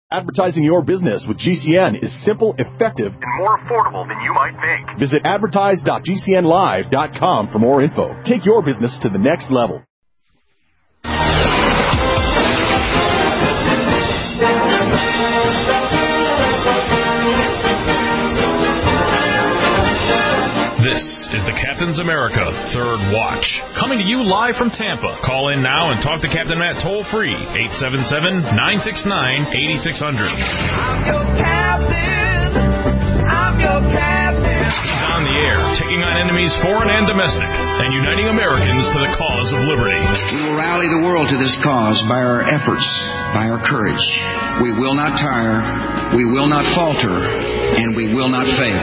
Advertising your business with GCN is simple, effective, and more affordable than you might think. Visit advertise.gcnlive.com for more info. Take your business to the next level. This is the Captain's America Third Watch, coming to you live from Tampa. Call in now and talk to Captain Matt toll-free, 877-969-8600. I'm your captain. I'm your captain. He's on the air, taking on enemies foreign and domestic, and uniting Americans to the cause of liberty. We will rally the world to this cause by our efforts, by our courage. We will not tire, we will not falter, and we will not fail.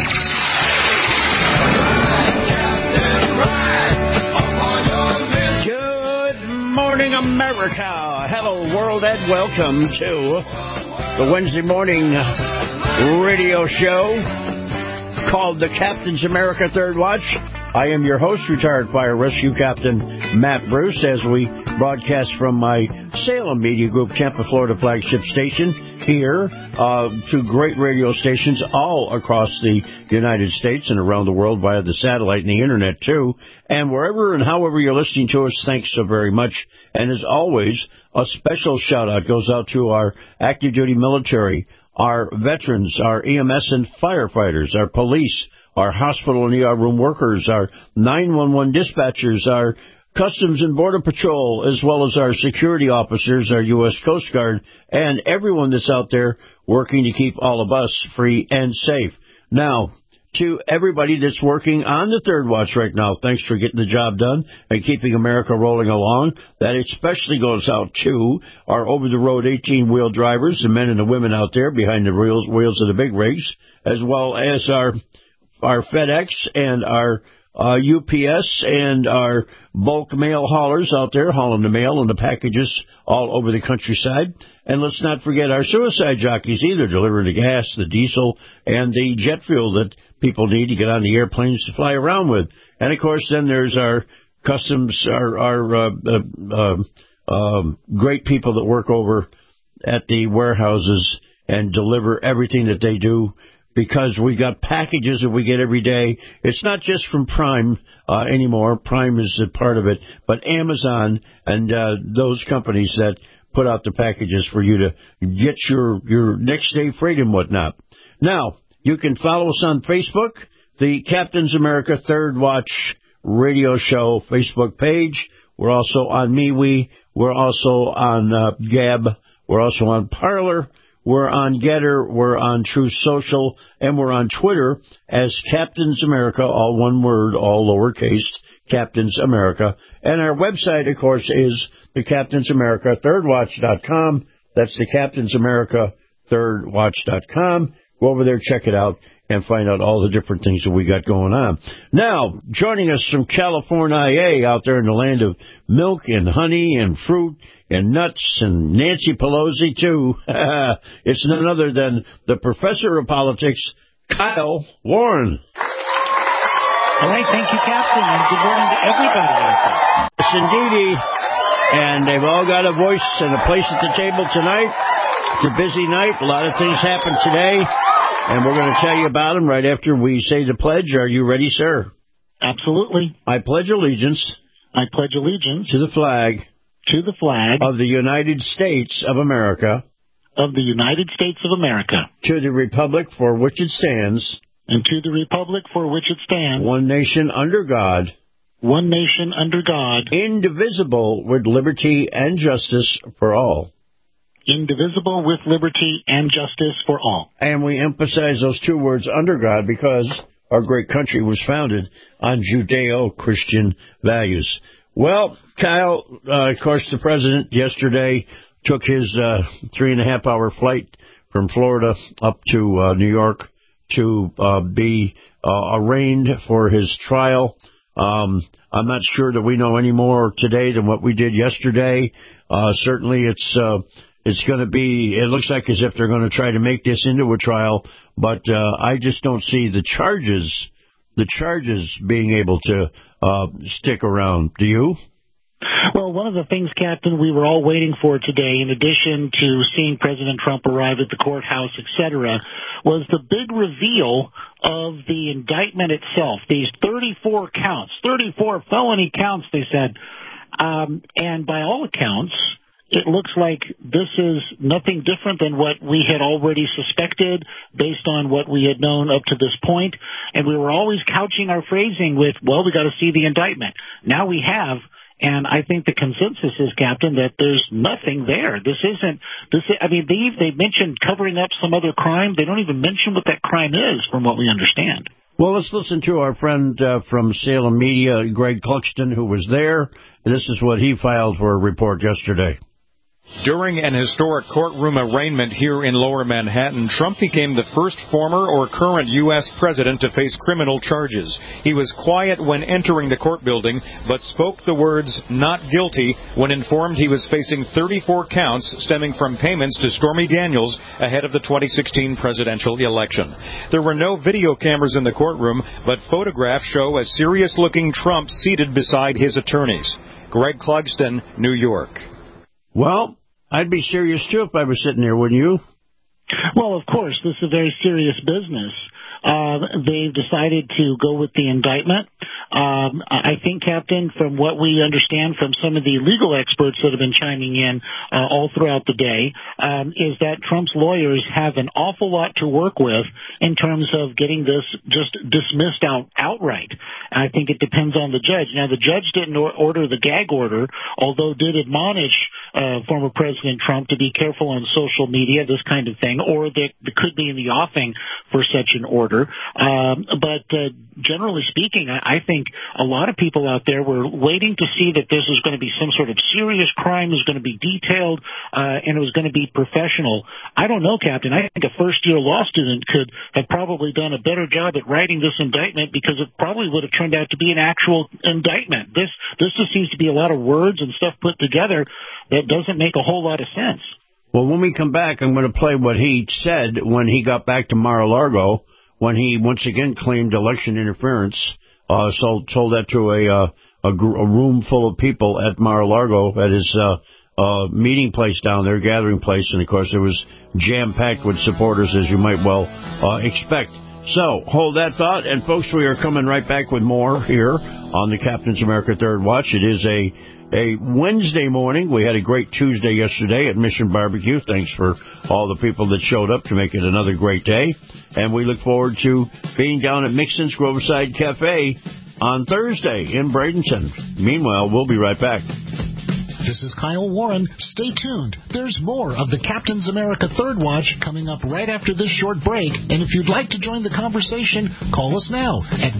Good morning, America. Hello, world, and welcome to the Wednesday morning radio show called the Captain's America Third Watch. I am your host, retired fire rescue captain Matt Bruce, as we broadcast from my Salem Media Group, Tampa, Florida flagship station here to great radio stations all across the United States and around the world via the satellite and the internet too. And wherever and however you're listening to us, thanks so very much. And as always, a special shout out goes out to our active duty military, our veterans, our EMS and firefighters, our police, our hospital and ER room workers, our 911 dispatchers, our Customs and Border Patrol, as well as our security officers, our U.S. Coast Guard, and everyone that's out there working to keep all of us free and safe. Now, to everybody that's working on the Third Watch right now, thanks for getting the job done and keeping America rolling along. That especially goes out to our over-the-road 18-wheel drivers, the men and the women out there behind the wheels of the big rigs, as well as our FedEx and our UPS and our bulk mail haulers out there hauling the mail and the packages all over the countryside. And let's not forget our suicide jockeys either, delivering the gas, the diesel, and the jet fuel that people need to get on the airplanes to fly around with. And, of course, then there's our customs, our great people that work over at the warehouses and deliver everything that they do, because we got packages that we get every day. It's not just from Prime anymore. Prime is a part of it, but Amazon and those companies that put out the packages for you to get your next day freight and whatnot. Now, you can follow us on Facebook, the Captain's America Third Watch radio show Facebook page. We're also on MeWe. We're also on Gab. We're also on Parler. We're on Getter, we're on Truth Social, and we're on Twitter as Captain's America, all one word, all lowercase, Captain's America. And our website, of course, is the Captain's America ThirdWatch.com. That's the Captain's America ThirdWatch.com. Go over there, check it out, and find out all the different things that we got going on. Now, joining us from California, out there in the land of milk and honey and fruit and nuts and Nancy Pelosi, too. It's none other than the professor of politics, Kyle Warren. All right, thank you, Captain, and good morning to everybody out there. Yes, indeedy. And they've all got a voice and a place at the table tonight. It's a busy night. A lot of things happen today, and we're going to tell you about them right after we say the pledge. Are you ready, sir? Absolutely. I pledge allegiance. I pledge allegiance to the flag. To the flag of the United States of America. Of the United States of America. To the republic for which it stands. And to the republic for which it stands. One nation under God. One nation under God. Indivisible with liberty and justice for all. Indivisible with liberty and justice for all. And we emphasize those two words, under God, because our great country was founded on Judeo-Christian values. Well, Kyle, of course, the president yesterday took his 3.5-hour flight from Florida up to New York to be arraigned for his trial. I'm not sure that we know any more today than what we did yesterday. Certainly it's going to be, it looks like as if they're going to try to make this into a trial, but I just don't see the charges being able to stick around. Do you? Well, one of the things, Captain, we were all waiting for today, in addition to seeing President Trump arrive at the courthouse, etc., was the big reveal of the indictment itself. These 34 counts, 34 felony counts, they said. And by all accounts, it looks like this is nothing different than what we had already suspected based on what we had known up to this point. And we were always couching our phrasing with, well, we got to see the indictment. Now we have. And I think the consensus is, Captain, that there's nothing there. They mentioned covering up some other crime. They don't even mention what that crime is, from what we understand. Well, let's listen to our friend from Salem Media, Greg Cluxton, who was there. This is what he filed for a report yesterday. During an historic courtroom arraignment here in Lower Manhattan, Trump became the first former or current U.S. president to face criminal charges. He was quiet when entering the court building, but spoke the words, "not guilty," when informed he was facing 34 counts stemming from payments to Stormy Daniels ahead of the 2016 presidential election. There were no video cameras in the courtroom, but photographs show a serious-looking Trump seated beside his attorneys. Greg Clugston, New York. Well, I'd be serious, too, if I was sitting there, wouldn't you? Well, of course, this is a very serious business. They've decided to go with the indictment. I think, Captain, from what we understand from some of the legal experts that have been chiming in all throughout the day, is that Trump's lawyers have an awful lot to work with in terms of getting this just dismissed outright. I think it depends on the judge. Now, the judge didn't order the gag order, although did admonish former President Trump to be careful on social media, this kind of thing, or that could be in the offing for such an order. But generally speaking, I think a lot of people out there were waiting to see that this is going to be some sort of serious crime, is going to be detailed, and it was going to be professional. I don't know, Captain. I think a first-year law student could have probably done a better job at writing this indictment, because it probably would have turned out to be an actual indictment. This just seems to be a lot of words and stuff put together that doesn't make a whole lot of sense. Well, when we come back, I'm going to play what he said when he got back to Mar-a-Lago, when he once again claimed election interference. Told that to a room full of people at Mar-a-Lago at his meeting place down there, gathering place, and of course it was jam-packed with supporters, as you might well expect. So, hold that thought, and folks, we are coming right back with more here on the Captain's America Third Watch. It is a Wednesday morning. We had a great Tuesday yesterday at Mission Barbecue. Thanks for all the people that showed up to make it another great day. And we look forward to being down at Mixon's Groveside Cafe on Thursday in Bradenton. Meanwhile, we'll be right back. This is Kyle Warren. Stay tuned. There's more of the Captain's America Third Watch coming up right after this short break. And if you'd like to join the conversation, call us now at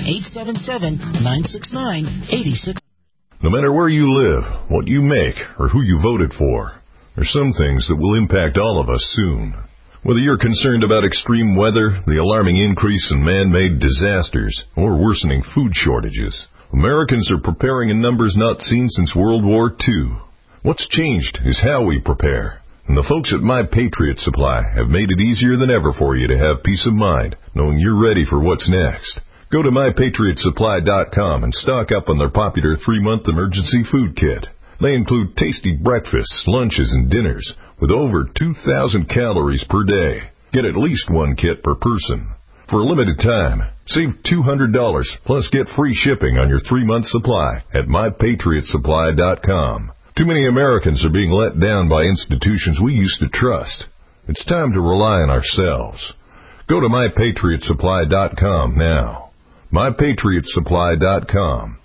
1-877-969-86. No matter where you live, what you make, or who you voted for, there's some things that will impact all of us soon. Whether you're concerned about extreme weather, the alarming increase in man-made disasters, or worsening food shortages, Americans are preparing in numbers not seen since World War II. What's changed is how we prepare. And the folks at My Patriot Supply have made it easier than ever for you to have peace of mind, knowing you're ready for what's next. Go to MyPatriotSupply.com and stock up on their popular 3-month emergency food kit. They include tasty breakfasts, lunches, and dinners with over 2,000 calories per day. Get at least one kit per person. For a limited time, save $200 plus get free shipping on your 3-month supply at MyPatriotSupply.com. Too many Americans are being let down by institutions we used to trust. It's time to rely on ourselves. Go to MyPatriotSupply.com now. MyPatriotSupply.com.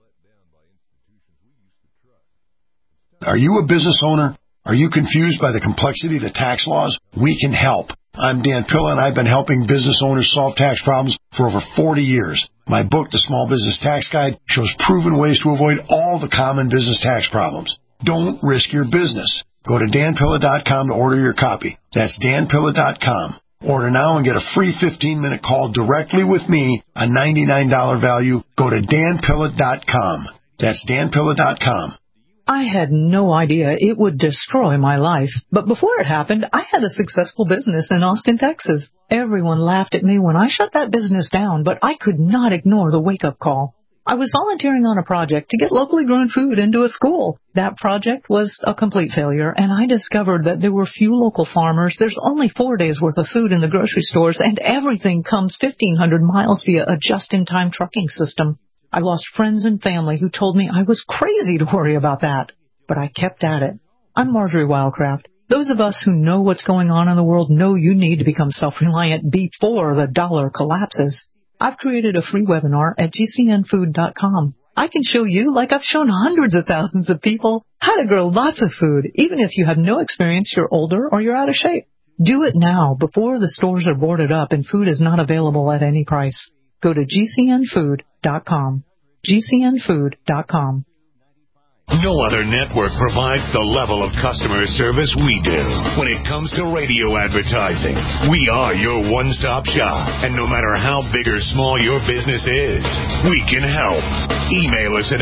Are you a business owner? Are you confused by the complexity of the tax laws? We can help. I'm Dan Pilla, and I've been helping business owners solve tax problems for over 40 years. My book, The Small Business Tax Guide, shows proven ways to avoid all the common business tax problems. Don't risk your business. Go to danpilla.com to order your copy. That's danpilla.com. Order now and get a free 15-minute call directly with me, a $99 value. Go to danpilla.com. That's danpilla.com. I had no idea it would destroy my life. But before it happened, I had a successful business in Austin, Texas. Everyone laughed at me when I shut that business down, but I could not ignore the wake-up call. I was volunteering on a project to get locally grown food into a school. That project was a complete failure, and I discovered that there were few local farmers. There's only 4 days' worth of food in the grocery stores, and everything comes 1,500 miles via a just-in-time trucking system. I lost friends and family who told me I was crazy to worry about that. But I kept at it. I'm Marjorie Wildcraft. Those of us who know what's going on in the world know you need to become self-reliant before the dollar collapses. I've created a free webinar at gcnfood.com. I can show you, like I've shown hundreds of thousands of people, how to grow lots of food, even if you have no experience, you're older, or you're out of shape. Do it now before the stores are boarded up and food is not available at any price. Go to gcnfood.com. gcnfood.com. No other network provides the level of customer service we do. When it comes to radio advertising, we are your one-stop shop. And no matter how big or small your business is, we can help. Email us at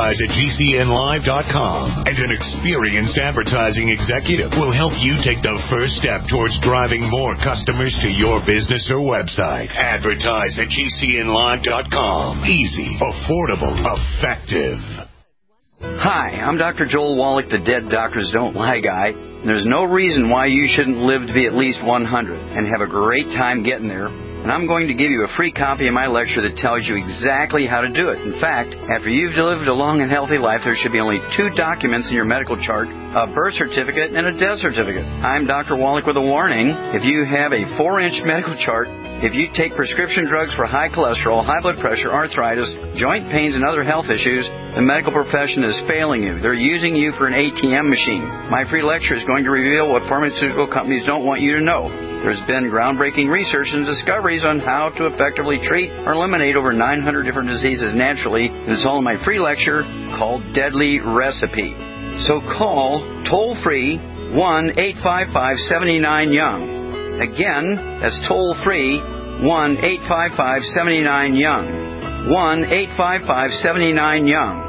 advertise@gcnlive.com, and an experienced advertising executive will help you take the first step towards driving more customers to your business or website. Advertise@gcnlive.com. Easy, affordable, effective. Hi, I'm Dr. Joel Wallach, the Dead Doctors Don't Lie guy. There's no reason why you shouldn't live to be at least 100 and have a great time getting there. And I'm going to give you a free copy of my lecture that tells you exactly how to do it. In fact, after you've lived a long and healthy life, there should be only 2 documents in your medical chart, a birth certificate and a death certificate. I'm Dr. Wallach with a warning. If you have a 4-inch medical chart, if you take prescription drugs for high cholesterol, high blood pressure, arthritis, joint pains, and other health issues, the medical profession is failing you. They're using you for an ATM machine. My free lecture is going to reveal what pharmaceutical companies don't want you to know. There's been groundbreaking research and discoveries on how to effectively treat or eliminate over 900 different diseases naturally. And it's all in my free lecture called Deadly Recipe. So call toll-free 1-855-79-YOUNG. Again, that's toll-free 1-855-79-YOUNG. 1-855-79-YOUNG.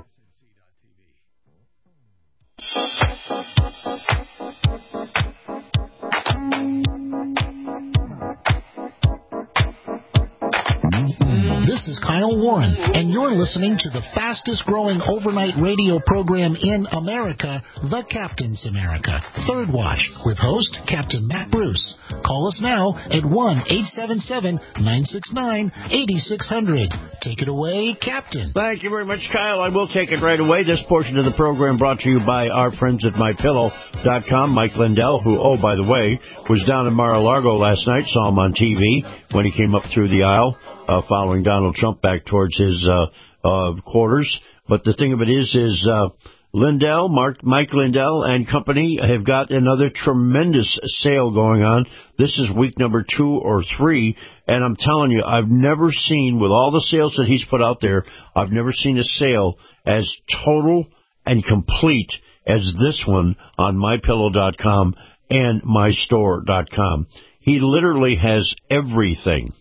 This is Kyle Warren, and you're listening to the fastest-growing overnight radio program in America, The Captain's America, Third Watch, with host Captain Matt Bruce. Call us now at 1-877-969-8600. Take it away, Captain. Thank you very much, Kyle. I will take it right away. This portion of the program brought to you by our friends at MyPillow.com. Mike Lindell, who, oh, by the way, was down in Mar-a-Lago last night, saw him on TV when he came up through the aisle. Following Donald Trump back towards his quarters. But the thing of it is Lindell, Mike Lindell and company have got another tremendous sale going on. This is week number 2 or 3, and I'm telling you, I've never seen, with all the sales that he's put out there, I've never seen a sale as total and complete as this one on MyPillow.com and MyStore.com. He literally has everything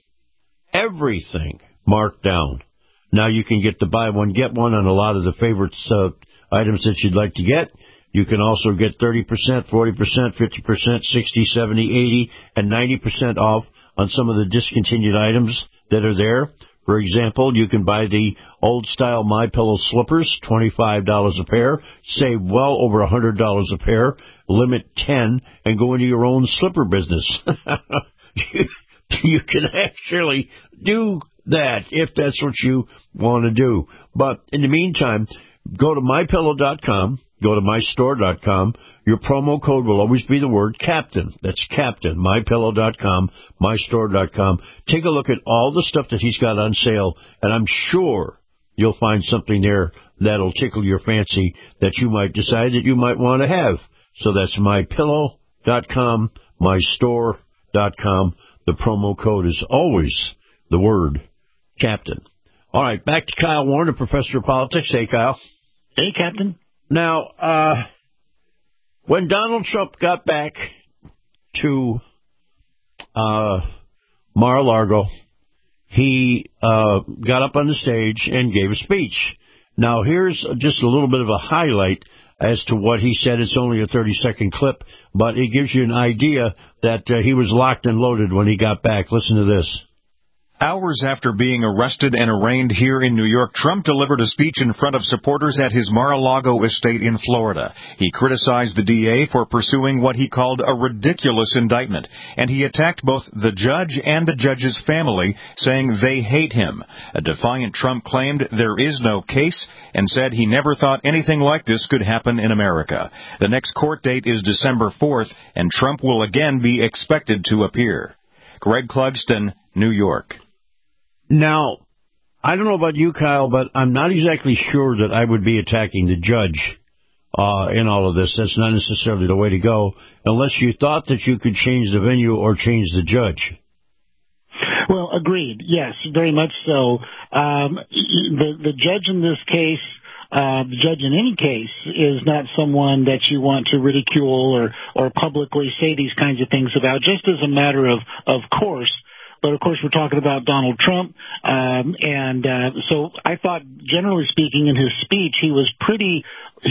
marked down. Now you can get the buy one, get one on a lot of the favorites items that you'd like to get. You can also get 30%, 40%, 50%, 60, 70, 80, and 90% off on some of the discontinued items that are there. For example, you can buy the old-style MyPillow slippers, $25 a pair, save well over $100 a pair, limit 10, and go into your own slipper business. You can actually do that if that's what you want to do. But in the meantime, go to MyPillow.com, go to MyStore.com. Your promo code will always be the word Captain. That's Captain. MyPillow.com, MyStore.com. Take a look at all the stuff that he's got on sale, and I'm sure you'll find something there that'll tickle your fancy that you might decide that you might want to have. So that's MyPillow.com, MyStore.com. The promo code is always the word Captain. All right, back to Kyle Warren, the professor of politics. Hey, Kyle. Hey, Captain. Now, when Donald Trump got back to Mar-a-Lago, he got up on the stage and gave a speech. Now, here's just a little bit of a highlight as to what he said. It's only a 30-second clip, but it gives you an idea that he was locked and loaded when he got back. Listen to this. Hours after being arrested and arraigned here in New York, Trump delivered a speech in front of supporters at his Mar-a-Lago estate in Florida. He criticized the DA for pursuing what he called a ridiculous indictment, and he attacked both the judge and the judge's family, saying they hate him. A defiant Trump claimed there is no case and said he never thought anything like this could happen in America. The next court date is December 4th, and Trump will again be expected to appear. Greg Clugston, New York. Now, I don't know about you, Kyle, but I'm not exactly sure that I would be attacking the judge in all of this. That's not necessarily the way to go, unless you thought that you could change the venue or change the judge. Well, agreed. Yes, very much so. The judge in this case, the judge in any case, is not someone that you want to ridicule or publicly say these kinds of things about, just as a matter of course. But, of course, we're talking about Donald Trump, so I thought, generally speaking, in his speech, he was pretty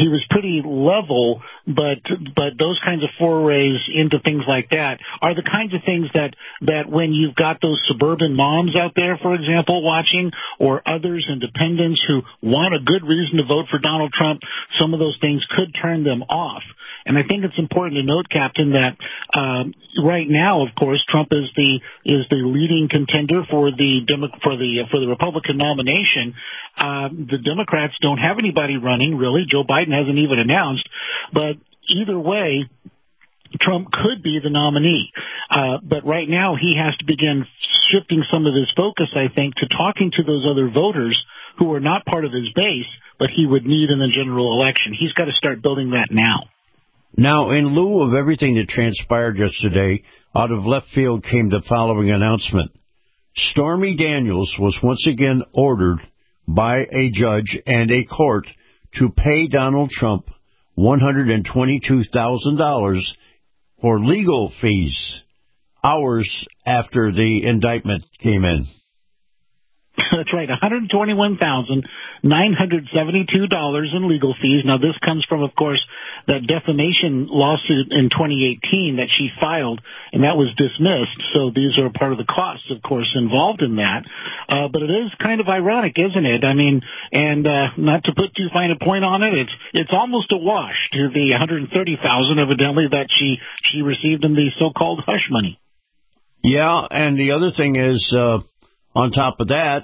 level, but those kinds of forays into things like that are the kinds of things that when you've got those suburban moms out there, for example, watching, or others, independents, who want a good reason to vote for Donald Trump, some of those things could turn them off. And I think it's important to note, Captain, that right now, of course, Trump is the leading contender for the Republican nomination. The Democrats don't have anybody running, really. Joe Biden hasn't even announced. But either way, Trump could be the nominee. But right now he has to begin shifting some of his focus, I think, to talking to those other voters who are not part of his base, but he would need in the general election. He's got to start building that now. Now, in lieu of everything that transpired yesterday, out of left field came the following announcement. Stormy Daniels was once again ordered by a judge and a court to pay Donald Trump $122,000 for legal fees hours after the indictment came in. That's right, $121,972 in legal fees. Now, this comes from, of course, that defamation lawsuit in 2018 that she filed, and that was dismissed. So these are part of the costs, of course, involved in that. But it is kind of ironic, isn't it? I mean, and not to put too fine a point on it, it's almost a wash to the $130,000 evidently that she received in the so-called hush money. Yeah, and the other thing is, on top of that,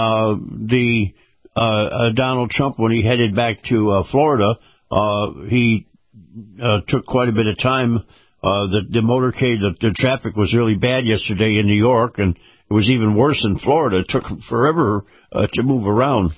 Donald Trump, when he headed back to Florida, he took quite a bit of time. The motorcade, the traffic was really bad yesterday in New York, and it was even worse in Florida. It took forever to move around.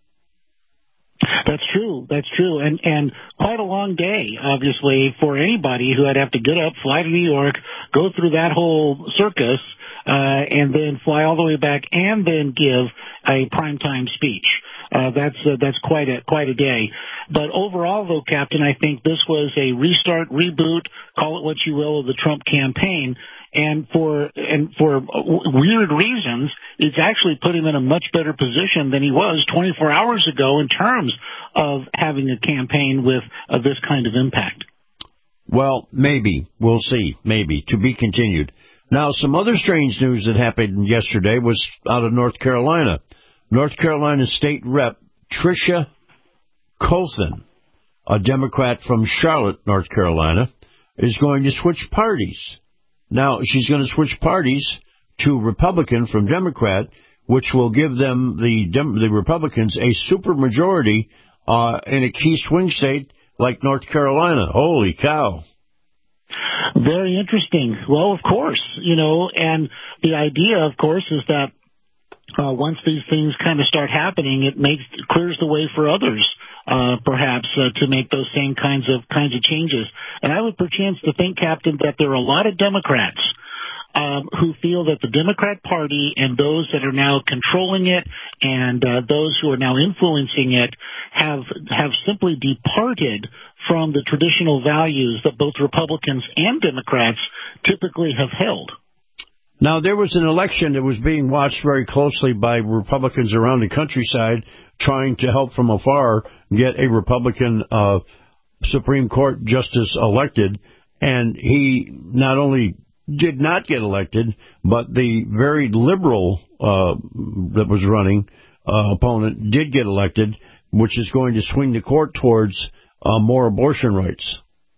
That's true. And quite a long day, obviously, for anybody who had to have to get up, fly to New York, go through that whole circus, and then fly all the way back and then give a primetime speech. That's quite a day. But overall, though, Captain, I think this was a restart, reboot, call it what you will, of the Trump campaign. And for weird reasons, it's actually put him in a much better position than he was 24 hours ago in terms of having a campaign with this kind of impact. Well, maybe. We'll see. Maybe. To be continued. Now, some other strange news that happened yesterday was out of North Carolina. North Carolina State Rep Tricia Colthan, a Democrat from Charlotte, North Carolina, is going to switch parties. Now, she's going to switch parties to Republican from Democrat, which will give them, the Republicans, a supermajority in a key swing state like North Carolina. Holy cow. Very interesting. Well, of course, and the idea, of course, is that once these things kind of start happening, it clears the way for others, perhaps, to make those same kinds of changes. And I would perchance to think, Captain, that there are a lot of Democrats who feel that the Democrat Party and those that are now controlling it and those who are now influencing it have simply departed from the traditional values that both Republicans and Democrats typically have held. Now, there was an election that was being watched very closely by Republicans around the countryside trying to help from afar get a Republican Supreme Court justice elected, and he not only did not get elected, but the very liberal that was running opponent did get elected, which is going to swing the court towards more abortion rights.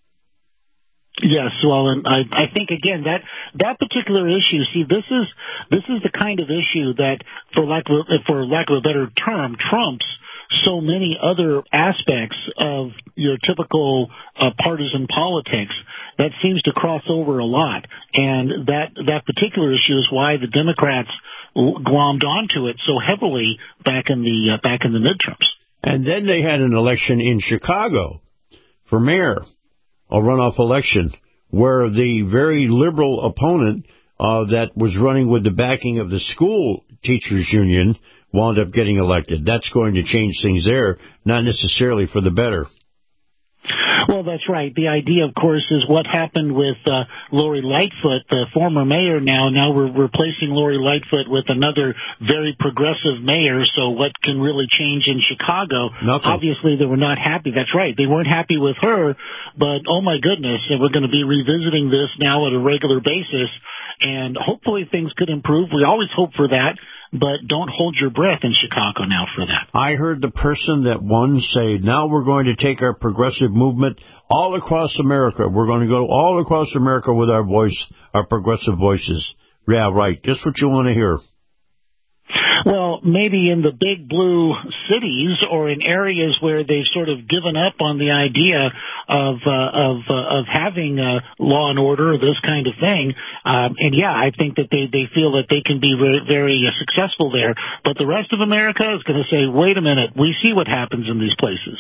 Yes, well, and I think again that particular issue. See, this is the kind of issue that, for lack of a better term, trumps so many other aspects of your typical partisan politics. That seems to cross over a lot, and that particular issue is why the Democrats glommed onto it so heavily back in the midterms. And then they had an election in Chicago for mayor, a runoff election, where the very liberal opponent that was running with the backing of the school teachers union wound up getting elected. That's going to change things there, not necessarily for the better. Well, that's right. The idea, of course, is what happened with Lori Lightfoot, the former mayor now. Now we're replacing Lori Lightfoot with another very progressive mayor, so what can really change in Chicago? Nothing. Obviously, they were not happy. That's right. They weren't happy with her, but oh my goodness, we're going to be revisiting this now at a regular basis, and hopefully things could improve. We always hope for that. But don't hold your breath in Chicago now for that. I heard the person that won say, now we're going to take our progressive movement all across America. We're going to go all across America with our voice, our progressive voices. Yeah, right. Just what you want to hear. Well, maybe in the big blue cities or in areas where they've sort of given up on the idea of having law and order, this kind of thing. And yeah, I think that they feel that they can be very, very successful there. But the rest of America is going to say, wait a minute, we see what happens in these places.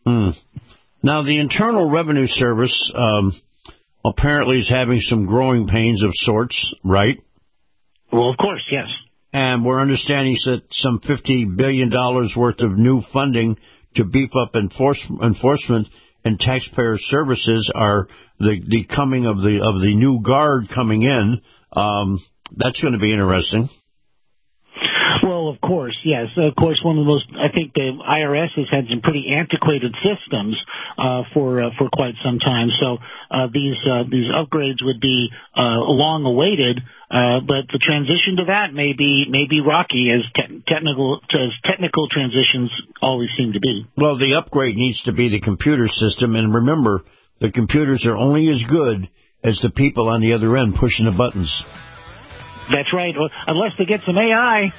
Now, the Internal Revenue Service apparently is having some growing pains of sorts, right? Well, of course, yes. And we're understanding that some $50 billion worth of new funding to beef up enforcement and taxpayer services are the coming of the new guard coming in. That's going to be interesting. Well, of course, yes. Of course, one of the most, I think the IRS has had some pretty antiquated systems for quite some time. So these upgrades would be long awaited, but the transition to that may be rocky, as technical transitions always seem to be. Well, the upgrade needs to be the computer system, and remember, the computers are only as good as the people on the other end pushing the buttons. That's right, unless they get some AI.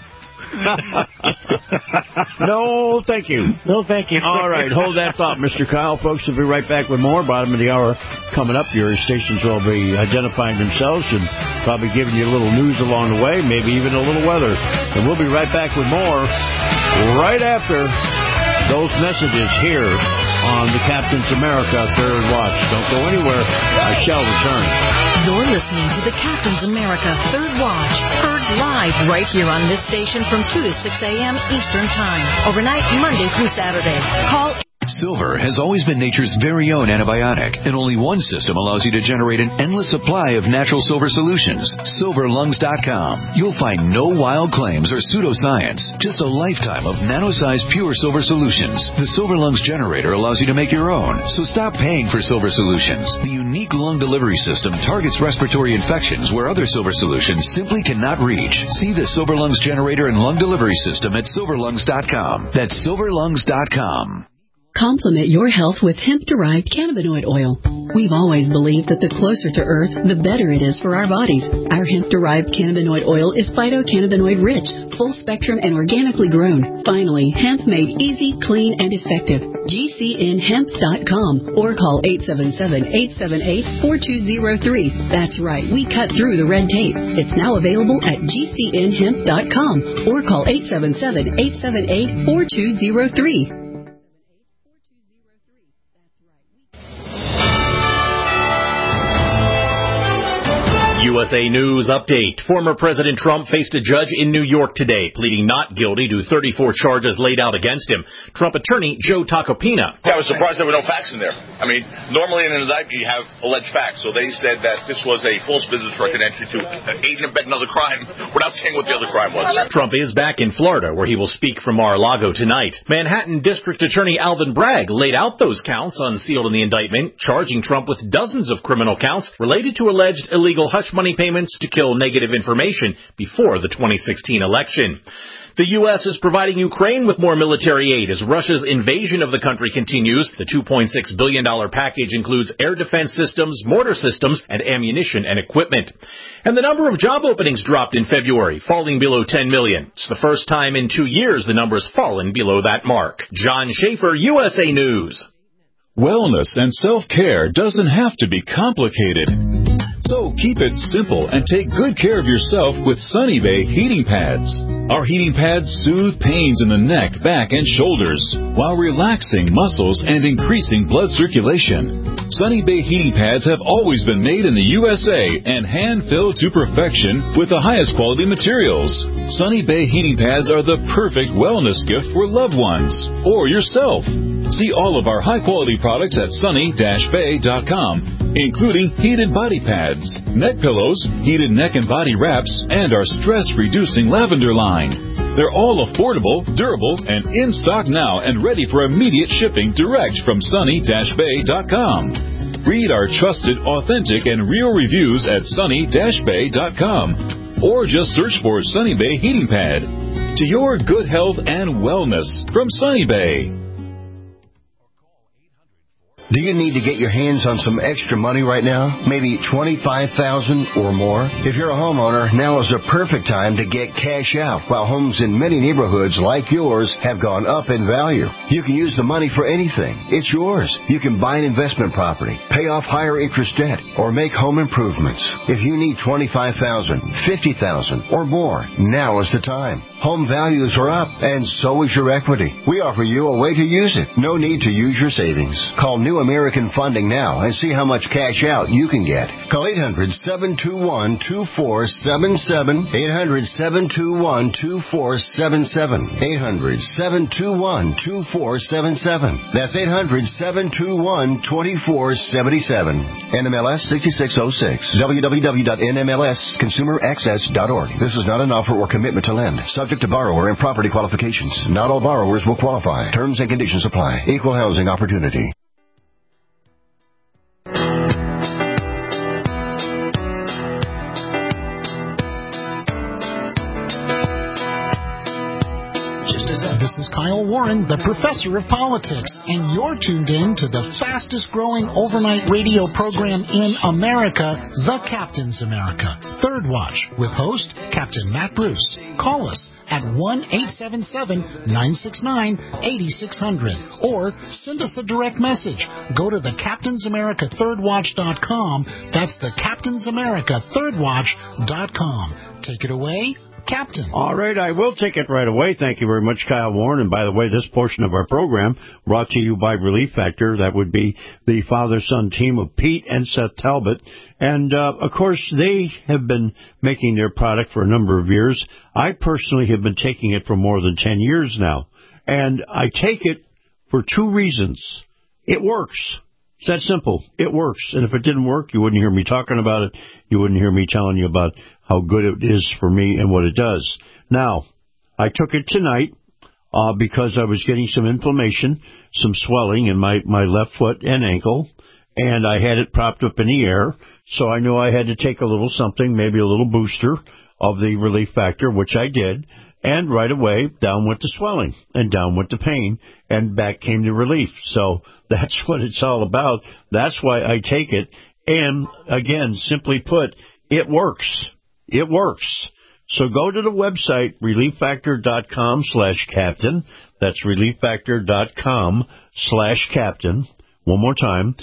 No, thank you. No, thank you. All right, hold that thought, Mr. Kyle. Folks, we'll be right back with more. Bottom of the hour coming up. Your stations will be identifying themselves and probably giving you a little news along the way, maybe even a little weather. And we'll be right back with more right after those messages here on the Captain's America Third Watch. Don't go anywhere. I shall return. You're listening to the Captain's America Third Watch, heard live right here on this station from 2 to 6 a.m. Eastern Time, overnight Monday through Saturday. Call Silver has always been nature's very own antibiotic, and only one system allows you to generate an endless supply of natural silver solutions. SilverLungs.com. You'll find no wild claims or pseudoscience, just a lifetime of nano-sized pure silver solutions. The Silver Lungs generator allows you to make your own, so stop paying for silver solutions. The unique lung delivery system targets respiratory infections where other silver solutions simply cannot reach. See the Silver Lungs generator and lung delivery system at SilverLungs.com. That's SilverLungs.com. Complement your health with hemp-derived cannabinoid oil. We've always believed that the closer to Earth, the better it is for our bodies. Our hemp-derived cannabinoid oil is phytocannabinoid-rich, full-spectrum, and organically grown. Finally, hemp made easy, clean, and effective. GCNhemp.com or call 877-878-4203. That's right, we cut through the red tape. It's now available at GCNhemp.com or call 877-878-4203. USA News Update. Former President Trump faced a judge in New York today, pleading not guilty to 34 charges laid out against him. Trump attorney Joe Tacopina. I was surprised there were no facts in there. I mean, normally in an indictment you have alleged facts, so they said that this was a false business record entry to aid and abet another crime without saying what the other crime was. Trump is back in Florida, where he will speak from Mar-a-Lago tonight. Manhattan District Attorney Alvin Bragg laid out those counts unsealed in the indictment, charging Trump with dozens of criminal counts related to alleged illegal hush hush money payments to kill negative information before the 2016 election. The U.S. is providing Ukraine with more military aid as Russia's invasion of the country continues. The $2.6 billion package includes air defense systems, mortar systems, and ammunition and equipment. And the number of job openings dropped in February, falling below 10 million. It's the first time in 2 years the number's fallen below that mark. John Schaefer, USA News. Wellness and self-care doesn't have to be complicated. So keep it simple and take good care of yourself with Sunny Bay heating pads. Our heating pads soothe pains in the neck, back, and shoulders while relaxing muscles and increasing blood circulation. Sunny Bay heating pads have always been made in the USA and hand-filled to perfection with the highest quality materials. Sunny Bay heating pads are the perfect wellness gift for loved ones or yourself. See all of our high-quality products at sunny-bay.com, including heated body pads, neck pillows, heated neck and body wraps, and our stress-reducing lavender line. They're all affordable, durable, and in stock now and ready for immediate shipping direct from sunny-bay.com. Read our trusted, authentic, and real reviews at sunny-bay.com, or just search for Sunny Bay Heating Pad. To your good health and wellness from Sunny Bay. Do you need to get your hands on some extra money right now? Maybe $25,000 or more? If you're a homeowner, now is the perfect time to get cash out while homes in many neighborhoods like yours have gone up in value. You can use the money for anything. It's yours. You can buy an investment property, pay off higher interest debt, or make home improvements. If you need $25,000, $50,000 or more, now is the time. Home values are up, and so is your equity. We offer you a way to use it. No need to use your savings. Call New American Funding now and see how much cash out you can get. Call 800-721-2477. 800-721-2477. 800-721-2477. That's 800-721-2477. NMLS 6606. www.nmlsconsumeraccess.org. This is not an offer or commitment to lend. Subject to borrower and property qualifications. Not all borrowers will qualify. Terms and conditions apply. Equal housing opportunity. This is Kyle Warren, the professor of politics, and you're tuned in to the fastest growing overnight radio program in America, The Captain's America, Third Watch, with host Captain Matt Bruce. Call us at 1-877-969-8600 or send us a direct message. Go to the Captain's America ThirdWatch.com. That's the Captain's America ThirdWatch.com. Take it away, Captain. All right, I will take it right away. Thank you very much, Kyle Warren. And by the way, this portion of our program brought to you by Relief Factor. That would be the father-son team of Pete and Seth Talbot. And, of course, they have been making their product for a number of years. I personally have been taking it for more than 10 years now. And I take it for two reasons. It works. It's that simple. It works. And if it didn't work, you wouldn't hear me talking about it. You wouldn't hear me telling you about how good it is for me and what it does. Now, I took it tonight because I was getting some inflammation, some swelling in my left foot and ankle, and I had it propped up in the air, so I knew I had to take a little something, maybe a little booster of the Relief Factor, which I did, and right away, down went the swelling, and down went the pain, and back came the relief. So that's what it's all about. That's why I take it, and again, simply put, it works. It works. So go to the website, relieffactor.com/captain. That's relieffactor.com/captain. One more time,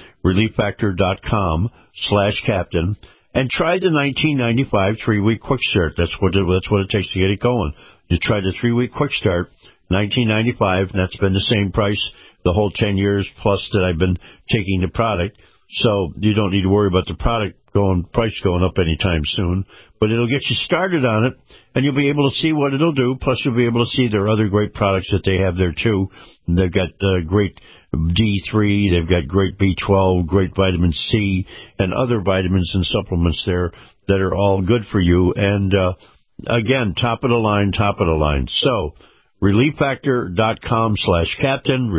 relieffactor.com/captain. And try the 1995 3-week quick start. That's what it takes to get it going. You try the 3-week quick start, 1995, and that's been the same price the whole 10 years plus that I've been taking the product. So you don't need to worry about the product price going up anytime soon, but it'll get you started on it, and you'll be able to see what it'll do. Plus, you'll be able to see their other great products that they have there too. And they've got great D3, they've got great B12, great vitamin C, and other vitamins and supplements there that are all good for you. And again, top of the line. So, relieffactor.com/captain,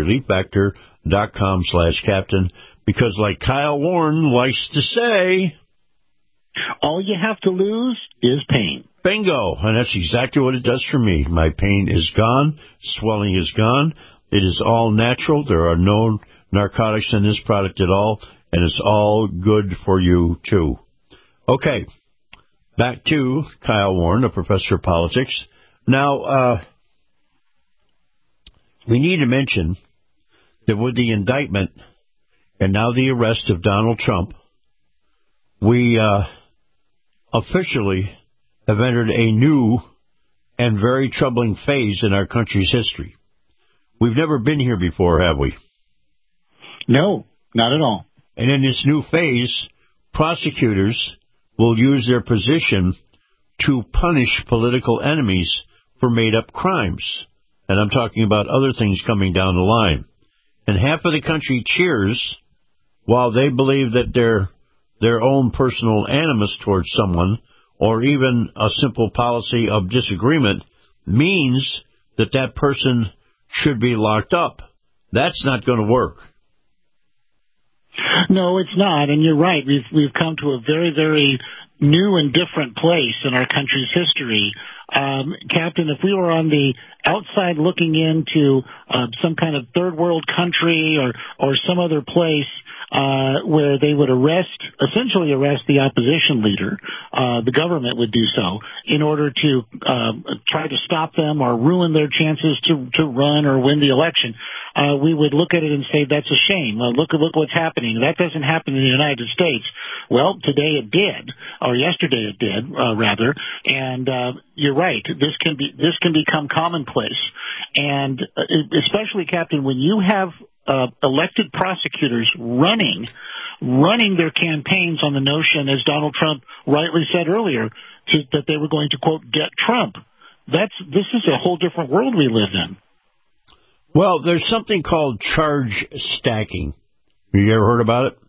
relieffactor.com/captain. Because like Kyle Warren likes to say, All you have to lose is pain. Bingo. And that's exactly what it does for me. My pain is gone. Swelling is gone. It is all natural. There are no narcotics in this product at all. And it's all good for you, too. Okay. Back to Kyle Warren, the professor of politics. Now, we need to mention that with the indictment and now the arrest of Donald Trump, we officially have entered a new and very troubling phase in our country's history. We've never been here before, have we? No, not at all. And in this new phase, prosecutors will use their position to punish political enemies for made-up crimes. And I'm talking about other things coming down the line. And half of the country cheers while they believe that their own personal animus towards someone or even a simple policy of disagreement means that that person should be locked up. That's not going to work. No, it's not, and you're right. We've come to a very, very new and different place in our country's history. Captain, if we were on the outside looking into some kind of third world country or some other place where they would essentially arrest the opposition leader, the government would do so in order to try to stop them or ruin their chances to run or win the election, we would look at it and say that's a shame. Look what's happening. That doesn't happen in the United States. Well, today it did, or yesterday it did, rather, and you're right. This can become commonplace, and especially, Captain, when you have elected prosecutors running their campaigns on the notion, as Donald Trump rightly said earlier, that they were going to, quote, get Trump. This is a whole different world we live in. Well, there's something called charge stacking. Have you ever heard about it?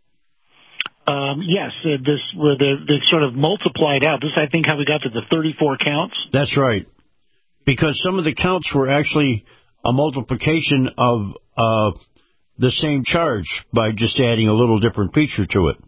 Yes, where they sort of multiplied out. This, I think, how we got to the 34 counts. That's right. Because some of the counts were actually a multiplication of the same charge by just adding a little different feature to it.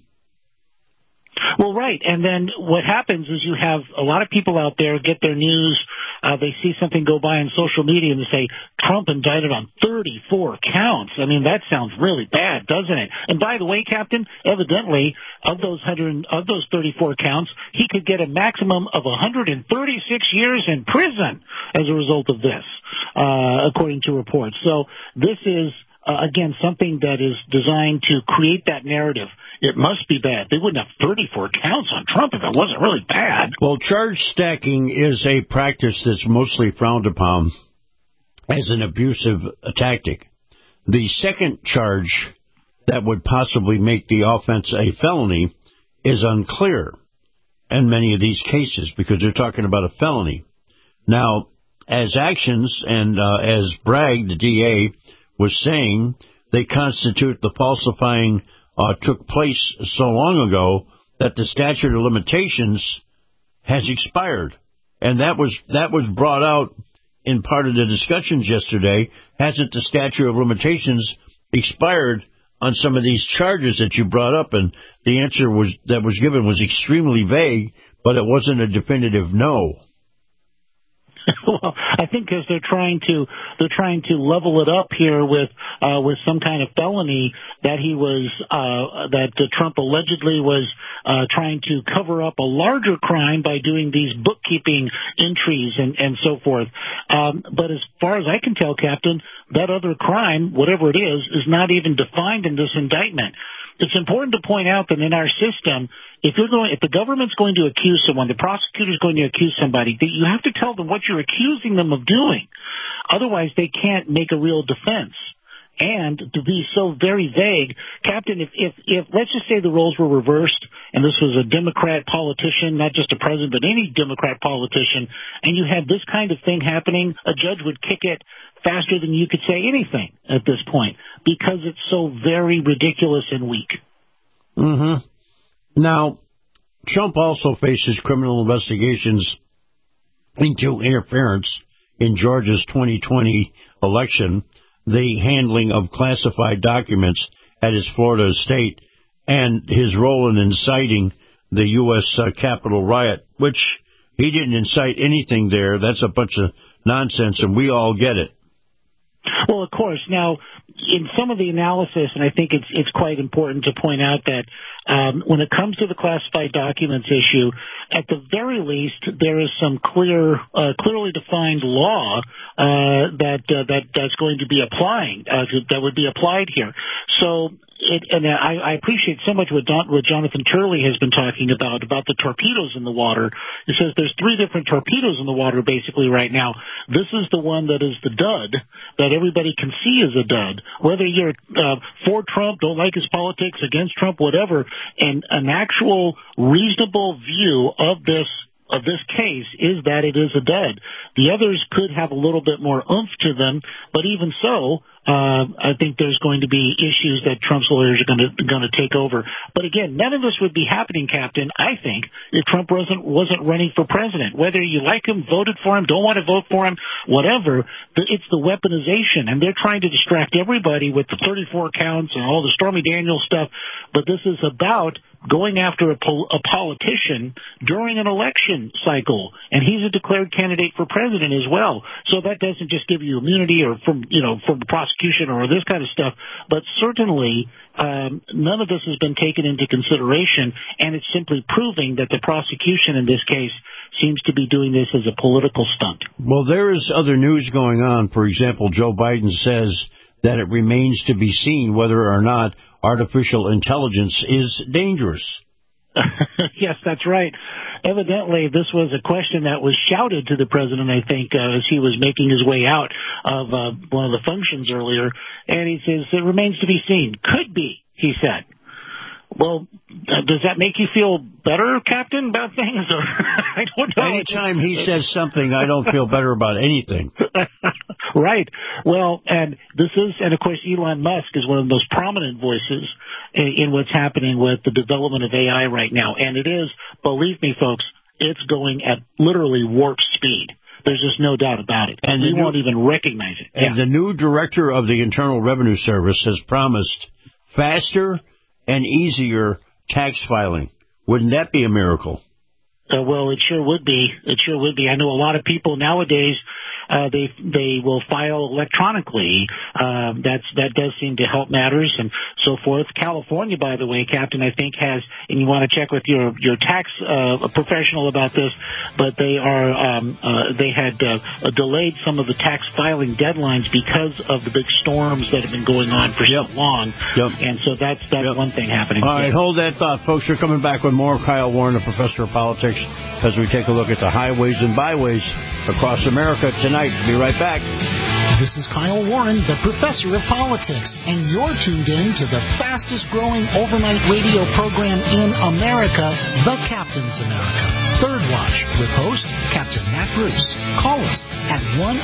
Well, right. And then what happens is you have a lot of people out there get their news. They see something go by on social media and they say, Trump indicted on 34 counts. I mean, that sounds really bad, doesn't it? And by the way, Captain, evidently, of those 34 counts, he could get a maximum of 136 years in prison as a result of this, according to reports. So this is, again, something that is designed to create that narrative. It must be bad. They wouldn't have 34 counts on Trump if it wasn't really bad. Well, charge stacking is a practice that's mostly frowned upon as an abusive tactic. The second charge that would possibly make the offense a felony is unclear in many of these cases because they're talking about a felony. Now, as actions and as Bragg, the DA, was saying, they constitute the falsifying took place so long ago that the statute of limitations has expired. And that was brought out in part of the discussions yesterday. Hasn't the statute of limitations expired on some of these charges that you brought up? And the answer that was given was extremely vague, but it wasn't a definitive no. Well, I think because they're trying to level it up here with some kind of felony that that Trump allegedly was trying to cover up a larger crime by doing these bookkeeping entries and so forth. But as far as I can tell, Captain, that other crime, whatever it is not even defined in this indictment. It's important to point out that in our system, if the government's going to accuse someone, the prosecutor's going to accuse somebody, that you have to tell them what you're accusing them of doing. Otherwise, they can't make a real defense. And to be so very vague, Captain, if let's just say the roles were reversed and this was a Democrat politician, not just a president, but any Democrat politician, and you had this kind of thing happening, a judge would kick it faster than you could say anything at this point because it's so very ridiculous and weak. Mm-hmm. Now, Trump also faces criminal investigations into interference in Georgia's 2020 election, the handling of classified documents at his Florida estate, and his role in inciting the U.S. Capitol riot, which he didn't incite anything there. That's a bunch of nonsense, and we all get it. Well, of course. Now, in some of the analysis, and I think it's quite important to point out that when it comes to the classified documents issue, at the very least, there is some clearly defined law that's going to be applying that would be applied here. So. I appreciate so much what Jonathan Turley has been talking about the torpedoes in the water. He says there's 3 different torpedoes in the water basically right now. This is the one that is the dud, that everybody can see is a dud. Whether you're for Trump, don't like his politics, against Trump, whatever, and an actual reasonable view of this case is that it is a dud. The others could have a little bit more oomph to them, but even so, I think there's going to be issues that Trump's lawyers are going to take over. But again, none of this would be happening, Captain, I think, if Trump wasn't running for president. Whether you like him, voted for him, don't want to vote for him, whatever, it's the weaponization. And they're trying to distract everybody with the 34 counts and all the Stormy Daniels stuff. But this is about going after a politician during an election cycle, and he's a declared candidate for president as well. So that doesn't just give you immunity or from the prosecution or this kind of stuff, but certainly none of this has been taken into consideration, and it's simply proving that the prosecution in this case seems to be doing this as a political stunt. Well, there is other news going on. For example, Joe Biden says that it remains to be seen whether or not artificial intelligence is dangerous. Yes, that's right. Evidently, this was a question that was shouted to the president, I think, as he was making his way out of one of the functions earlier. And he says, it remains to be seen. Could be, he said. Well, does that make you feel better, Captain, about things? Or I don't know. Anytime he says something, I don't feel better about anything. Right. Well, and of course, Elon Musk is one of the most prominent voices in what's happening with the development of AI right now. And it is, believe me, folks, it's going at literally warp speed. There's just no doubt about it. And we won't even recognize it. And the new director of the Internal Revenue Service has promised faster and easier tax filing. Wouldn't that be a miracle? Well, it sure would be. It sure would be. I know a lot of people nowadays, they will file electronically. That does seem to help matters and so forth. California, by the way, Captain, I think has, and you want to check with your tax professional about this, but they had delayed some of the tax filing deadlines because of the big storms that have been going on for so long. Yep. And so that's one thing happening. All right, hold that thought, folks. We're coming back with more Kyle Warren, the professor of politics, as we take a look at the highways and byways across America tonight. Be right back. This is Kyle Warren, the professor of politics, and you're tuned in to the fastest growing overnight radio program in America, The Captain's America. Third Watch with host Captain Matt Bruce. Call us at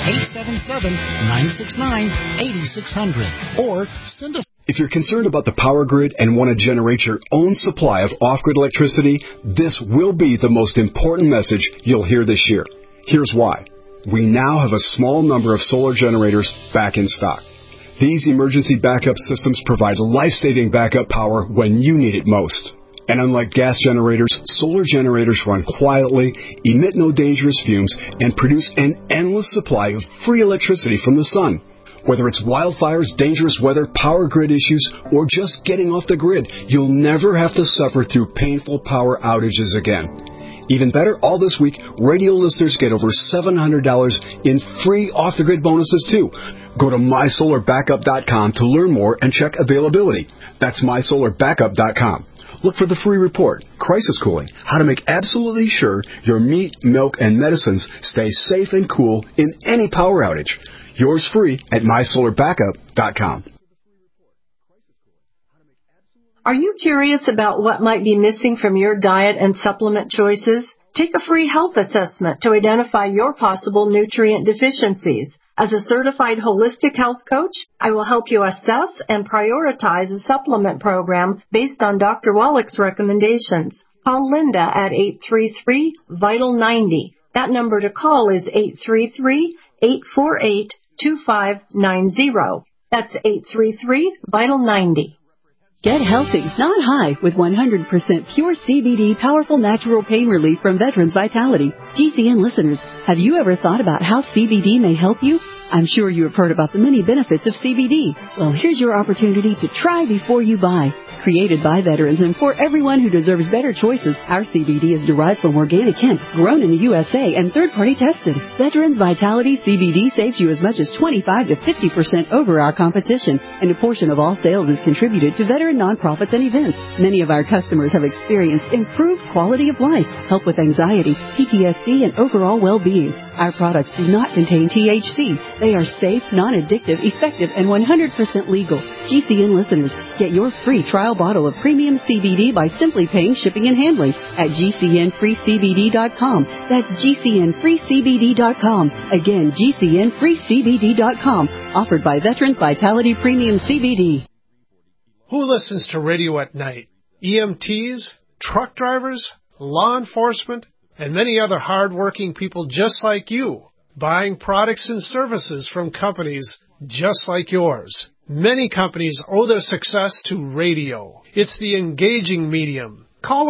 1-877-969-8600 or send us. If you're concerned about the power grid and want to generate your own supply of off-grid electricity, this will be the most important message you'll hear this year. Here's why. We now have a small number of solar generators back in stock. These emergency backup systems provide life-saving backup power when you need it most. And unlike gas generators, solar generators run quietly, emit no dangerous fumes, and produce an endless supply of free electricity from the sun. Whether it's wildfires, dangerous weather, power grid issues, or just getting off the grid, you'll never have to suffer through painful power outages again. Even better, all this week, radio listeners get over $700 in free off-the-grid bonuses, too. Go to mysolarbackup.com to learn more and check availability. That's mysolarbackup.com. Look for the free report, Crisis Cooling, how to make absolutely sure your meat, milk, and medicines stay safe and cool in any power outage. Yours free at mysolarbackup.com. Are you curious about what might be missing from your diet and supplement choices? Take a free health assessment to identify your possible nutrient deficiencies. As a certified holistic health coach, I will help you assess and prioritize a supplement program based on Dr. Wallach's recommendations. Call Linda at 833-VITAL-90. That number to call is 833-848-2590. That's 833-VITAL-90. Get healthy, not high, with 100% pure CBD powerful natural pain relief from Veterans Vitality. GCN listeners, have you ever thought about how CBD may help you? I'm sure you have heard about the many benefits of CBD. Well, here's your opportunity to try before you buy. Created by veterans and for everyone who deserves better choices, our CBD is derived from organic hemp, grown in the USA and third-party tested. Veterans Vitality CBD saves you as much as 25 to 50% over our competition, and a portion of all sales is contributed to veteran nonprofits and events. Many of our customers have experienced improved quality of life, help with anxiety, PTSD, and overall well-being. Our products do not contain THC. They are safe, non-addictive, effective, and 100% legal. GCN listeners, get your free trial bottle of premium CBD by simply paying shipping and handling at GCNFreeCBD.com. That's GCNFreeCBD.com. Again, GCNFreeCBD.com. Offered by Veterans Vitality Premium CBD. Who listens to radio at night? EMTs, truck drivers, law enforcement, and many other hard-working people just like you, buying products and services from companies just like yours. Many companies owe their success to radio. It's the engaging medium. Call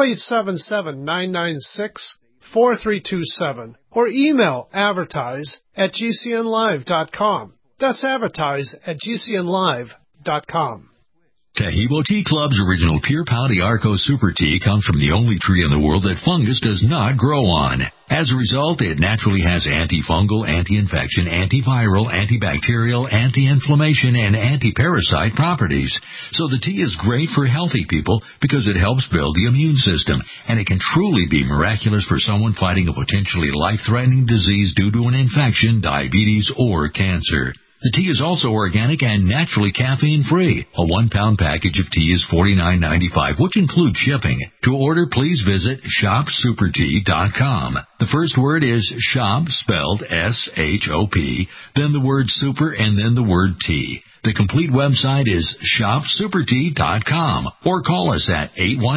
877-996-4327 or email advertise@gcnlive.com. That's advertise@gcnlive.com. Taheebo Tea Club's original Pure Pau d'Arco Super Tea comes from the only tree in the world that fungus does not grow on. As a result, it naturally has antifungal, anti-infection, antiviral, antibacterial, anti-inflammation, and anti-parasite properties. So the tea is great for healthy people because it helps build the immune system, and it can truly be miraculous for someone fighting a potentially life-threatening disease due to an infection, diabetes, or cancer. The tea is also organic and naturally caffeine-free. A 1-pound package of tea is $49.95, which includes shipping. To order, please visit shopsupertea.com. The first word is shop, spelled S-H-O-P, then the word super, and then the word tea. The complete website is shopsupertea.com or call us at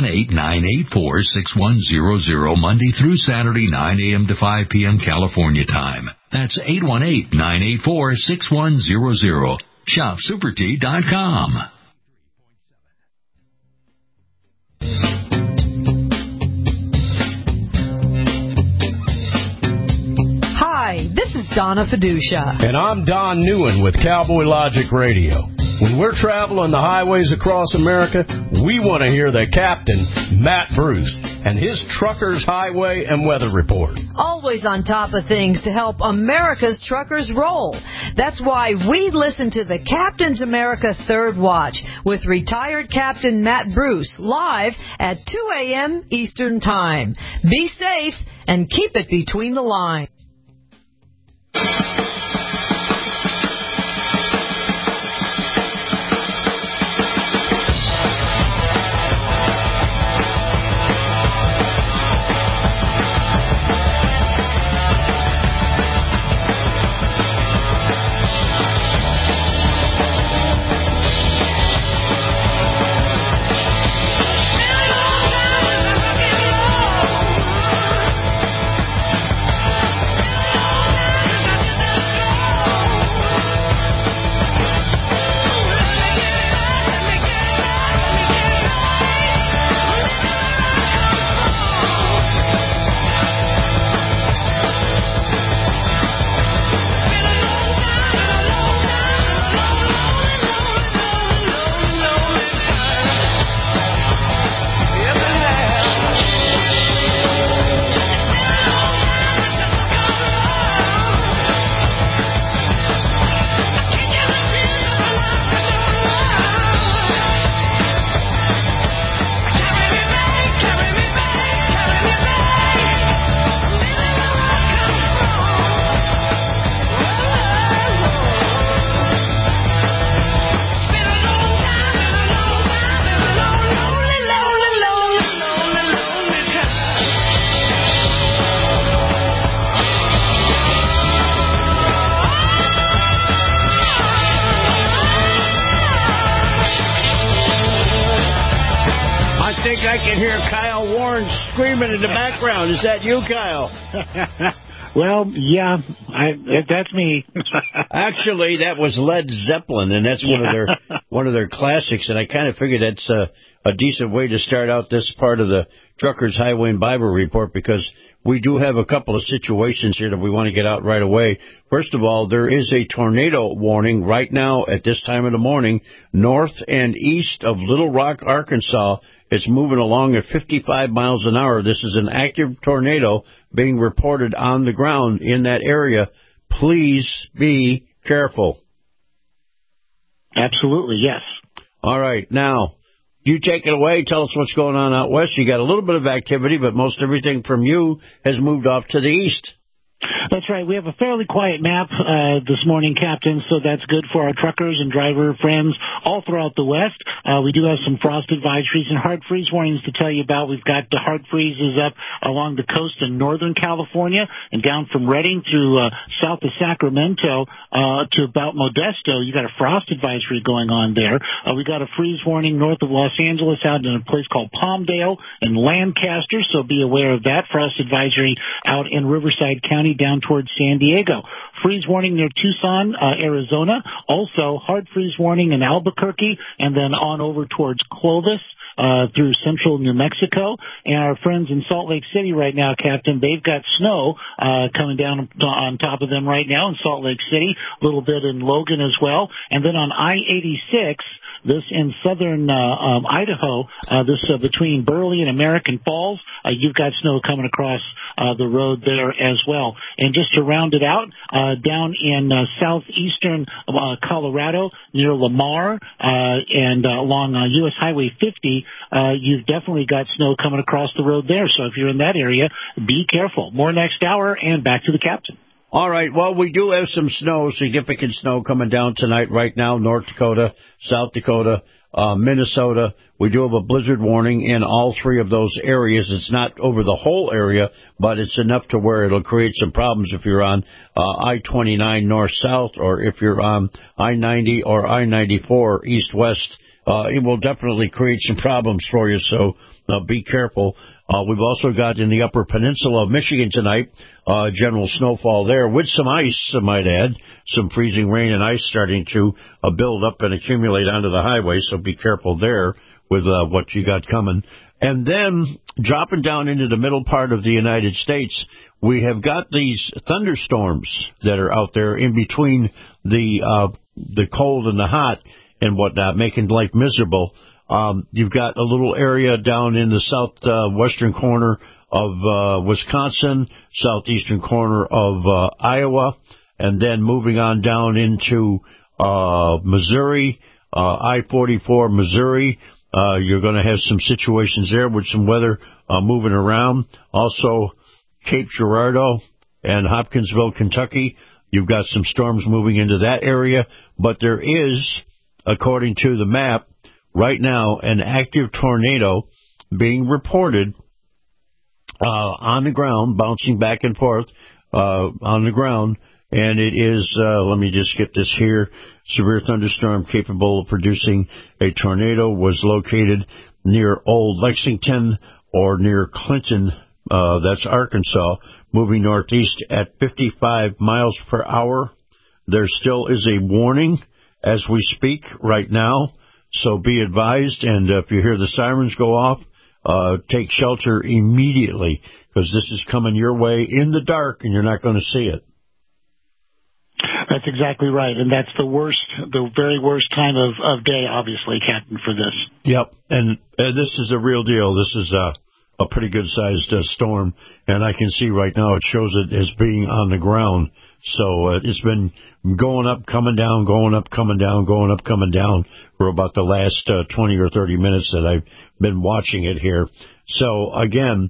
818-984-6100 Monday through Saturday, 9 a.m. to 5 p.m. California time. That's 818-984-6100. Shopsupertea.com. Hi, this is Donna Fiducia. And I'm Don Newen with Cowboy Logic Radio. When we're traveling the highways across America, we want to hear the captain, Matt Bruce, and his Truckers Highway and Weather Report. Always on top of things to help America's truckers roll. That's why we listen to the Captain's America Third Watch with retired Captain Matt Bruce live at 2 a.m. Eastern Time. Be safe and keep it between the lines. I can hear Kyle Warren screaming in the background. Is that you, Kyle? Well, yeah, that's me. Actually, that was Led Zeppelin, and that's one of their classics. And I kind of figured that's a decent way to start out this part of the Truckers Highway and Bible Report, because we do have a couple of situations here that we want to get out right away. First of all, there is a tornado warning right now at this time of the morning, north and east of Little Rock, Arkansas. It's moving along at 55 miles an hour. This is an active tornado being reported on the ground in that area. Please be careful. Absolutely, yes. All right, now, you take it away. Tell us what's going on out west. You got a little bit of activity, but most everything from you has moved off to the east. That's right. We have a fairly quiet map this morning, Captain, so that's good for our truckers and driver friends all throughout the West. We do have some frost advisories and hard freeze warnings to tell you about. We've got the hard freezes up along the coast in northern California and down from Redding through south of Sacramento to about Modesto. You got a frost advisory going on there. We got a freeze warning north of Los Angeles out in a place called Palmdale and Lancaster, so be aware of that. Frost advisory out in Riverside County down towards San Diego. Freeze warning near Tucson, Arizona. Also, hard freeze warning in Albuquerque, and then on over towards Clovis through central New Mexico. And our friends in Salt Lake City right now, Captain, they've got snow coming down on top of them right now in Salt Lake City, a little bit in Logan as well. And then on I-86, this in southern Idaho, this between Burley and American Falls, you've got snow coming across the road there as well. And just to round it out, down in southeastern Colorado near Lamar and along U.S. Highway 50, you've definitely got snow coming across the road there. So if you're in that area, be careful. More next hour, and back to the captain. All right. Well, we do have some snow, significant snow coming down tonight right now, North Dakota, South Dakota, Minnesota. We do have a blizzard warning in all three of those areas. It's not over the whole area, but it's enough to where it'll create some problems if you're on I-29 north-south, or if you're on I-90 or I-94 east-west. It will definitely create some problems for you, so be careful. We've also got in the upper peninsula of Michigan tonight, general snowfall there with some ice, I might add, some freezing rain and ice starting to build up and accumulate onto the highway, so be careful there with what you got coming. And then dropping down into the middle part of the United States, we have got these thunderstorms that are out there in between the cold and the hot and whatnot, making life miserable. You've got a little area down in the southwestern corner of Wisconsin, southeastern corner of Iowa, and then moving on down into Missouri, I-44 Missouri. You're going to have some situations there with some weather moving around. Also, Cape Girardeau and Hopkinsville, Kentucky. You've got some storms moving into that area, but there is, according to the map, right now, an active tornado being reported on the ground, bouncing back and forth on the ground, and it is, let me just get this here, severe thunderstorm capable of producing a tornado was located near Old Lexington or near Clinton, that's Arkansas, moving northeast at 55 miles per hour. There still is a warning as we speak right now, so be advised, and if you hear the sirens go off, take shelter immediately, because this is coming your way in the dark, and you're not going to see it. That's exactly right, and that's the very worst time of day, obviously, Captain, for this. Yep, and this is a real deal. This is a pretty good-sized storm, and I can see right now it shows it as being on the ground. So it's been going up, coming down, going up, coming down, going up, coming down for about the last 20 or 30 minutes that I've been watching it here. So, again,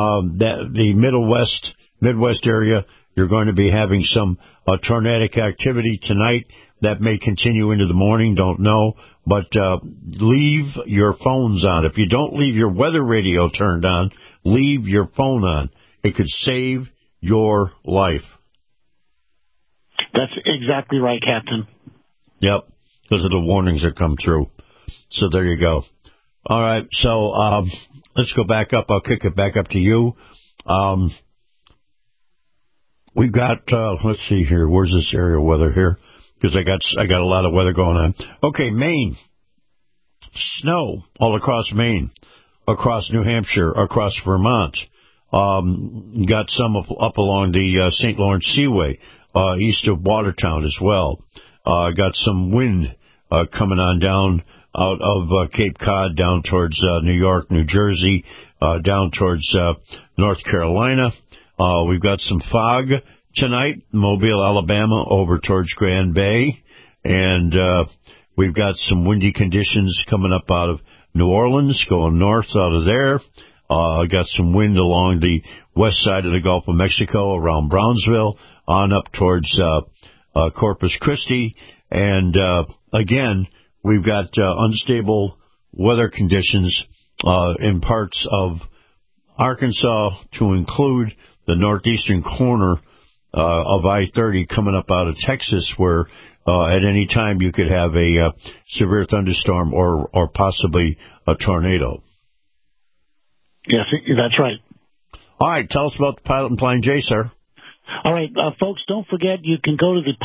the Midwest area, you're going to be having some tornadic activity tonight. That may continue into the morning, don't know. But leave your phones on. If you don't leave your weather radio turned on, leave your phone on. It could save your life. That's exactly right, Captain. Yep, those are the warnings that come through. So there you go. All right, so let's go back up. I'll kick it back up to you. we've got, let's see here. Where's this area weather here? Because I got a lot of weather going on. Okay, Maine. Snow all across Maine, across New Hampshire, across Vermont. Got some up along the St. Lawrence Seaway, east of Watertown as well. Got some wind coming on down out of Cape Cod down towards New York, New Jersey, down towards North Carolina. We've got some fog tonight, Mobile, Alabama, over towards Grand Bay. And we've got some windy conditions coming up out of New Orleans, going north out of there. Got some wind along the west side of the Gulf of Mexico, around Brownsville, on up towards Corpus Christi. And again, we've got unstable weather conditions in parts of Arkansas, to include the northeastern corner of I-30 coming up out of Texas, where at any time you could have a severe thunderstorm or possibly a tornado. Yes, that's right. All right, tell us about the Pilot and Flying J, sir. All right, folks, don't forget you can go to the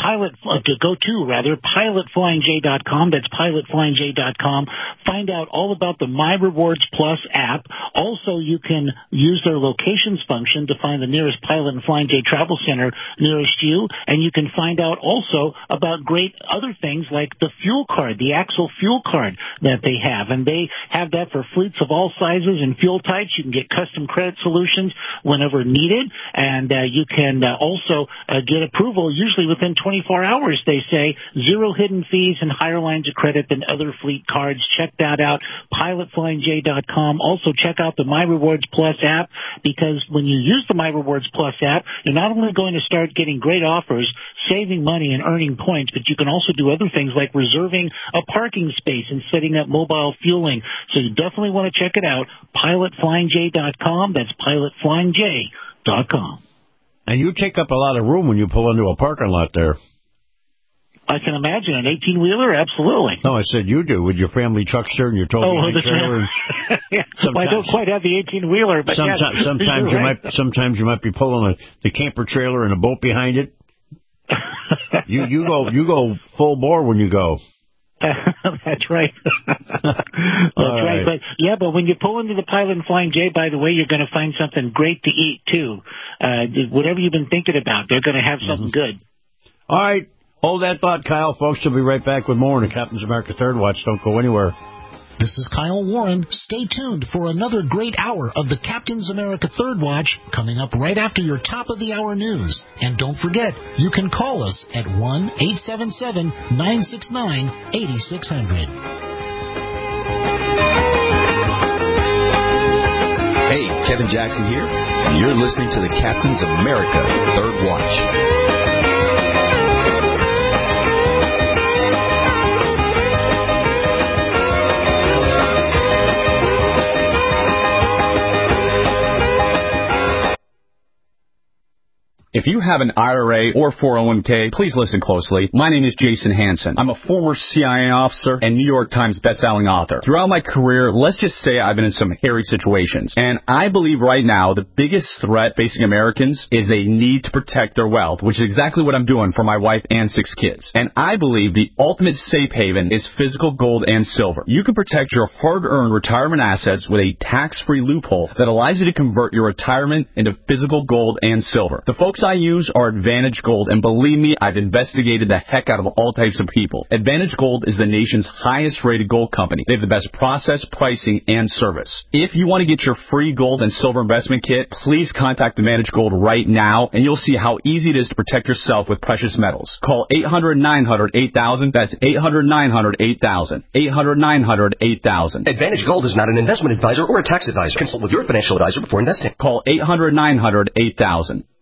pilotflyingj.com. That's pilotflyingj.com. Find out all about the My Rewards Plus app. Also, you can use their locations function to find the nearest Pilot and Flying J travel center nearest you. And you can find out also about great other things like the fuel card, the Axle fuel card that they have. And they have that for fleets of all sizes and fuel types. You can get custom credit solutions whenever needed. And you can also get approval usually within 24 hours, they say. Zero hidden fees and higher lines of credit than other fleet cards. Check that out, pilotflyingj.com. Also check out the My Rewards Plus app, because when you use the My Rewards Plus app, you're not only going to start getting great offers, saving money and earning points, but you can also do other things like reserving a parking space and setting up mobile fueling. So you definitely want to check it out, pilotflyingj.com. That's pilotflyingj.com. And you take up a lot of room when you pull into a parking lot there. I can imagine. An 18-wheeler? Absolutely. No, I said you do, with your family truckster and your towing trailer. Yeah. Well, I don't quite have the 18-wheeler, but sometimes you might be pulling the camper trailer and a boat behind it. You go full bore when you go. That's right. That's right. But when you pull into the Pilot and Flying J, by the way, you're going to find something great to eat, too. Whatever you've been thinking about, they're going to have something good. All right. Hold that thought, Kyle. Folks, we'll be right back with more on the Captain's America Third Watch. Don't go anywhere. This is Kyle Warren. Stay tuned for another great hour of the Captain's America Third Watch coming up right after your top-of-the-hour news. And don't forget, you can call us at 1-877-969-8600. Hey, Kevin Jackson here, and you're listening to the Captain's America Third Watch. If you have an IRA or 401k, please listen closely. My name is Jason Hansen. I'm a former CIA officer and New York Times bestselling author. Throughout my career, let's just say I've been in some hairy situations. And I believe right now the biggest threat facing Americans is they need to protect their wealth, which is exactly what I'm doing for my wife and 6 kids. And I believe the ultimate safe haven is physical gold and silver. You can protect your hard-earned retirement assets with a tax-free loophole that allows you to convert your retirement into physical gold and silver. The folks I use are Advantage Gold, and believe me, I've investigated the heck out of all types of people. Advantage Gold is the nation's highest-rated gold company. They have the best process, pricing, and service. If you want to get your free gold and silver investment kit, please contact Advantage Gold right now, and you'll see how easy it is to protect yourself with precious metals. Call 800-900-8000. That's 800-900-8000. 800-900-8000. Advantage Gold is not an investment advisor or a tax advisor. Consult with your financial advisor before investing. Call 800-900-8000.